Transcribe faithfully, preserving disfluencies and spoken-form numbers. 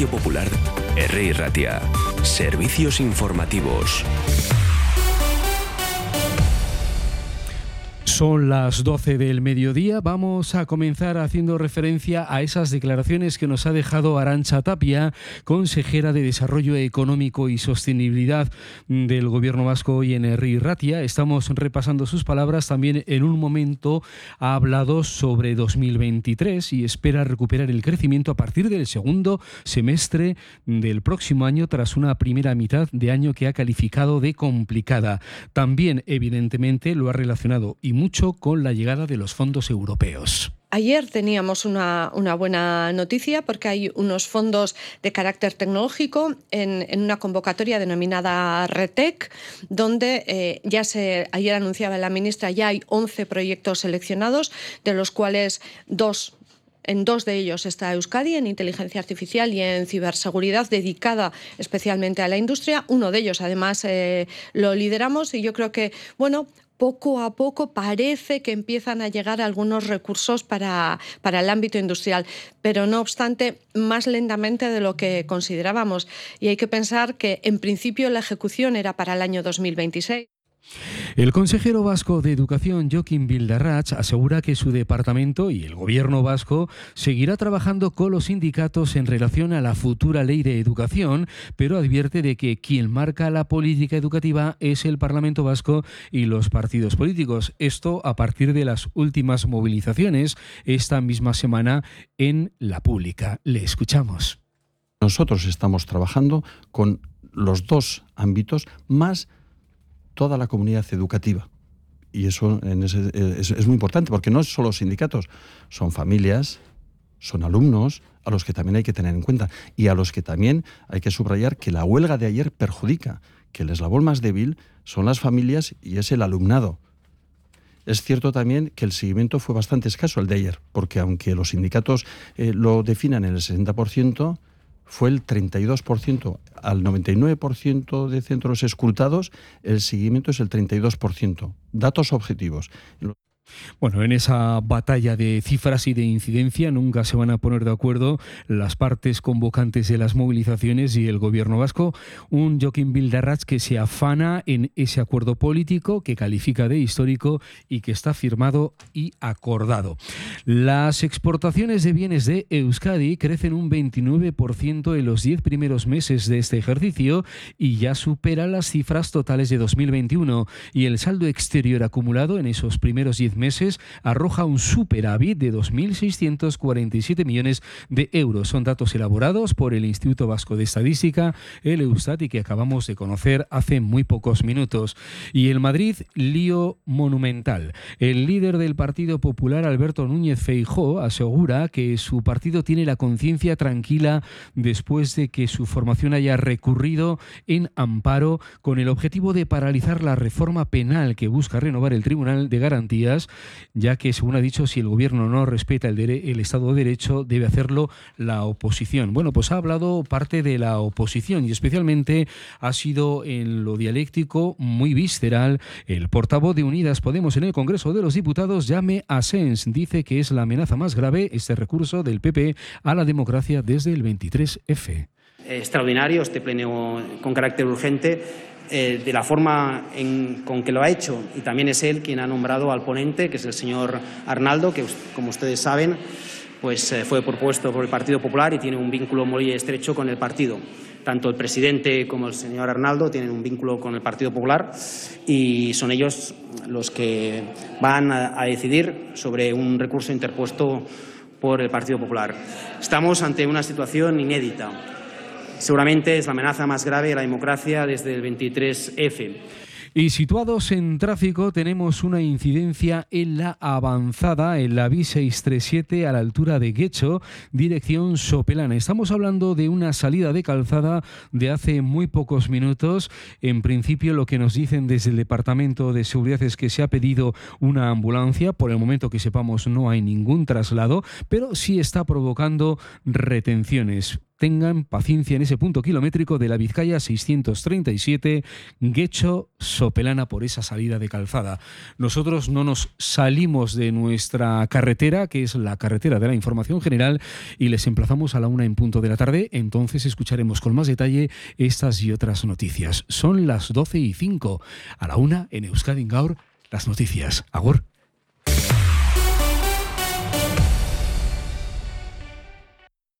Radio Popular, Herri Ratia. Servicios informativos. Son las doce del mediodía. Vamos a comenzar haciendo referencia a esas declaraciones que nos ha dejado Arantxa Tapia, consejera de Desarrollo Económico y Sostenibilidad del Gobierno vasco, hoy en Herri Ratia. Estamos repasando sus palabras. También en un momento ha hablado sobre dos mil veintitrés y espera recuperar el crecimiento a partir del segundo semestre del próximo año, tras una primera mitad de año que ha calificado de complicada. También, evidentemente, lo ha relacionado y mucho con la llegada de los fondos europeos. Ayer teníamos una, una buena noticia porque hay unos fondos de carácter tecnológico en, en una convocatoria denominada RETEC, donde eh, ya se, ayer anunciaba la ministra, ya hay once proyectos seleccionados, de los cuales dos En dos de ellos está Euskadi, en inteligencia artificial y en ciberseguridad, dedicada especialmente a la industria. Uno de ellos, además, eh, lo lideramos y yo creo que, bueno, poco a poco parece que empiezan a llegar algunos recursos para, para el ámbito industrial, pero no obstante, más lentamente de lo que considerábamos. Y hay que pensar que, en principio, la ejecución era para el año dos mil veintiséis. El consejero vasco de Educación, Jokin Bildarratz, asegura que su departamento y el gobierno vasco seguirá trabajando con los sindicatos en relación a la futura ley de educación, pero advierte de que quien marca la política educativa es el Parlamento vasco y los partidos políticos. Esto a partir de las últimas movilizaciones esta misma semana en la pública. Le escuchamos. Nosotros estamos trabajando con los dos ámbitos más toda la comunidad educativa. Y eso en ese, es, es muy importante, porque no es solo sindicatos, son familias, son alumnos, a los que también hay que tener en cuenta, y a los que también hay que subrayar que la huelga de ayer perjudica, que el eslabón más débil son las familias y es el alumnado. Es cierto también que el seguimiento fue bastante escaso el de ayer, porque aunque los sindicatos eh, lo definan en el sesenta por ciento, fue el treinta y dos por ciento. Al noventa y nueve por ciento de centros escrutados, el seguimiento es el treinta y dos por ciento. Datos objetivos. Bueno, en esa batalla de cifras y de incidencia nunca se van a poner de acuerdo las partes convocantes de las movilizaciones y el gobierno vasco. Un Jokin Bildarratz que se afana en ese acuerdo político que califica de histórico y que está firmado y acordado. Las exportaciones de bienes de Euskadi crecen un veintinueve por ciento en los diez primeros meses de este ejercicio y ya supera las cifras totales de dos mil veintiuno. Y el saldo exterior acumulado en esos primeros diez meses arroja un superávit de dos mil seiscientos cuarenta y siete millones de euros. Son datos elaborados por el Instituto Vasco de Estadística, el Eustat, y que acabamos de conocer hace muy pocos minutos. Y el Madrid, lío monumental. El líder del Partido Popular, Alberto Núñez Feijóo, asegura que su partido tiene la conciencia tranquila después de que su formación haya recurrido en amparo con el objetivo de paralizar la reforma penal que busca renovar el Tribunal de Garantías, ya que, según ha dicho, si el gobierno no respeta el, dere- el Estado de Derecho, debe hacerlo la oposición. Bueno, pues ha hablado parte de la oposición y especialmente ha sido en lo dialéctico muy visceral el portavoz de Unidas Podemos en el Congreso de los Diputados, Jaume Asens. Dice que es la amenaza más grave este recurso del P P a la democracia desde el veintitrés efe. Extraordinario este pleno con carácter urgente. Eh, de la forma en, con que lo ha hecho, y también es él quien ha nombrado al ponente, que es el señor Arnaldo, que, como ustedes saben, pues eh, fue propuesto por el Partido Popular y tiene un vínculo muy estrecho con el partido. Tanto el presidente como el señor Arnaldo tienen un vínculo con el Partido Popular y son ellos los que van a, a decidir sobre un recurso interpuesto por el Partido Popular. Estamos ante una situación inédita. Seguramente es la amenaza más grave a la democracia desde el veintitrés efe. Y situados en tráfico, tenemos una incidencia en la avanzada, en la B seiscientos treinta y siete a la altura de Guecho, dirección Sopelana. Estamos hablando de una salida de calzada de hace muy pocos minutos. En principio, lo que nos dicen desde el Departamento de Seguridad es que se ha pedido una ambulancia. Por el momento que sepamos no hay ningún traslado, pero sí está provocando retenciones. tengan paciencia en ese punto kilométrico de la Vizcaya seiscientos treinta y siete, Guecho-Sopelana, por esa salida de calzada. Nosotros no nos salimos de nuestra carretera, que es la carretera de la información general, y les emplazamos a la una en punto de la tarde. Entonces escucharemos con más detalle estas y otras noticias. Son las doce y cinco. A la una en Euskadi Gaur, las noticias. Agur.